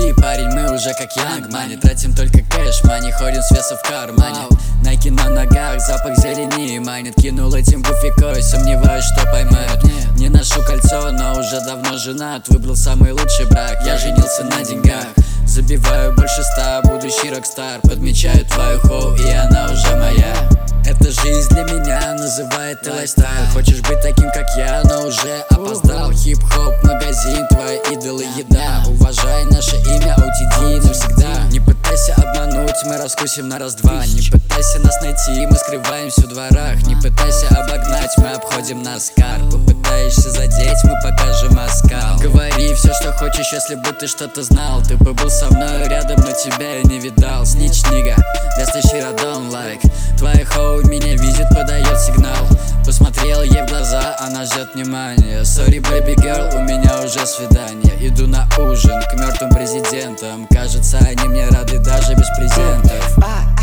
OTD, парень, мы уже как Young Money. Тратим только кэш, money, ходим с весом в кармане. Найки на ногах, запах зелени манит. Кинул этим буфикой, сомневаюсь, что поймают. Не ношу кольцо, но уже давно женат. Выбрал самый лучший брак, я женился на деньгах. Забиваю больше 100, будущий рокстар. Подмечаю твою хоу, и она уже моя. Эта жизнь для меня называет лайфстайл. Хочешь быть таким, как я, но уже опоздал. Хип-хоп, магазин, твои идолы, еда. Уважай наше имя, OTD навсегда. Не пытайся обмануть, мы раскусим на раз-два. Не пытайся нас найти, мы скрываемся в дворах. Не пытайся обогнать, мы обходим наскар. Попытаешься задеть, мы покажем оскал. Говори все, что хочешь, если бы ты что-то знал. Ты бы был со мной рядом, но тебя я не видал. Снич, нига, that's the shit I don't like. Твоя хоу меня видит, подает сигнал. Посмотрел ей в глаза, она ждет внимания. Sorry, baby girl, у меня уже свидание. Иду на ужин к мертвым президентам. Кажется, они мне рады даже без презентов.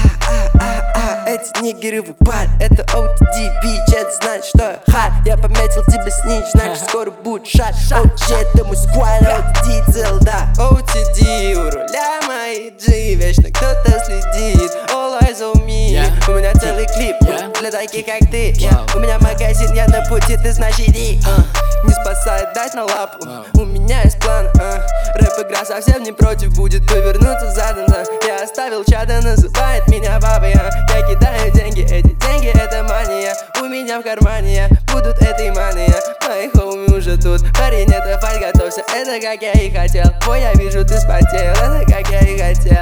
Эти нигеры в упаль, это OTD, бич, это значит, что я хай. Я пометил тебе снич, значит скоро будет шат. OG, это мой сквад, OTD цел, да. OTD, у руля мои G, вечно кто-то следит. All eyes on me, у меня целый клип для таких, как ты. У меня магазин, я на пути, ты значит иди. Не спасает дать на лапу, у меня есть план. Рэп-игра совсем не против, будет повернуться задом. Я оставил чада, называет меня бабой. Я кидаю деньги, эти деньги это мания. У меня в кармане, будут этой мания. Мои хоуми уже тут, парень, это файт, готовься. Это как я и хотел, ой, я вижу, ты спотел. Это как я и хотел.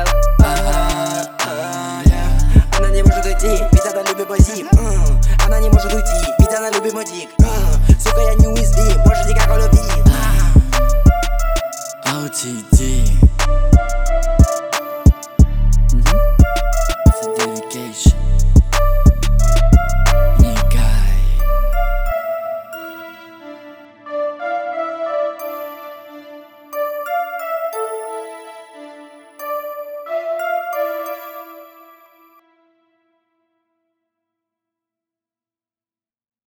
Она не может уйти, ведь она любит мой зип. Она не может уйти, ведь она любит мой дик.